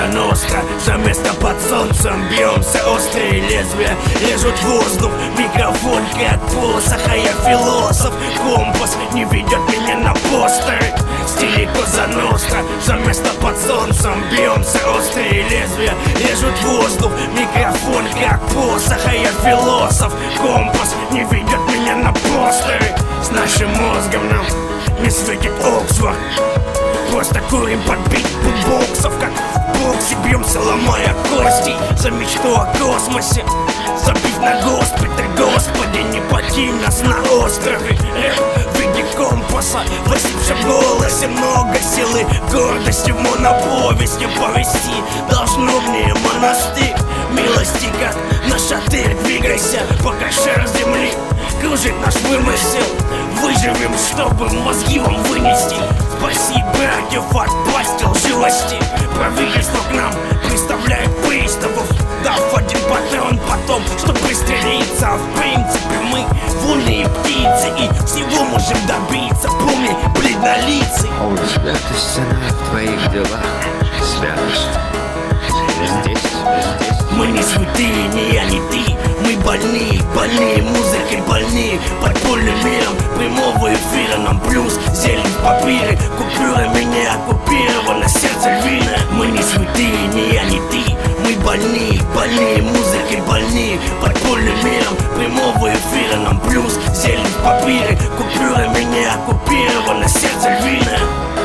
Коза Ностра, за место под солнцем бьемся. Острые лезвия режут воздух, микрофон как посох, а я философ. Компас не ведет меня на постеры. В стиле Коза Ностра, за место под солнцем бьемся. Острые лезвия режут воздух, микрофон как посох, а я философ. Компас не ведет меня на постеры. С нашим мозгом нам не светит Оксфорд. Просто курим под бит букбоксов, как в боксе бьемся, ломая кости. За мечту о космосе, забив на госпиталь. Господи, не покинь нас на острове. Рэп в виде компаса, в осипшем голосе много силы, гордости в моноповесть. Не повести должно мне монастырь милости, как на шатырь. Двигайся, пока шар земли кружит наш вымысел. Выживем, чтобы мозги вам вынести. Спаси братьев от пасти лживости. Правительство к нам представляет приставов, дав один патрон потом, чтоб пристрелиться. В принципе мы вольные птицы и всего можем добиться. Помни, бледнолицый. Святость цена в твоих делах. Святость здесь. Мы не святые, не я, не ты. Мы больные, больные музыкой, больные подпольным миром прямого эфира. Нам плюс зелень в папире, купюрами не оккупировано сердце львиное. Мы не святые, не я, не ты. Мы больные, больные музыкой, больные подпольным миром прямого эфира. Нам плюс зелень в папире, купюрами не оккупировано сердце львиное.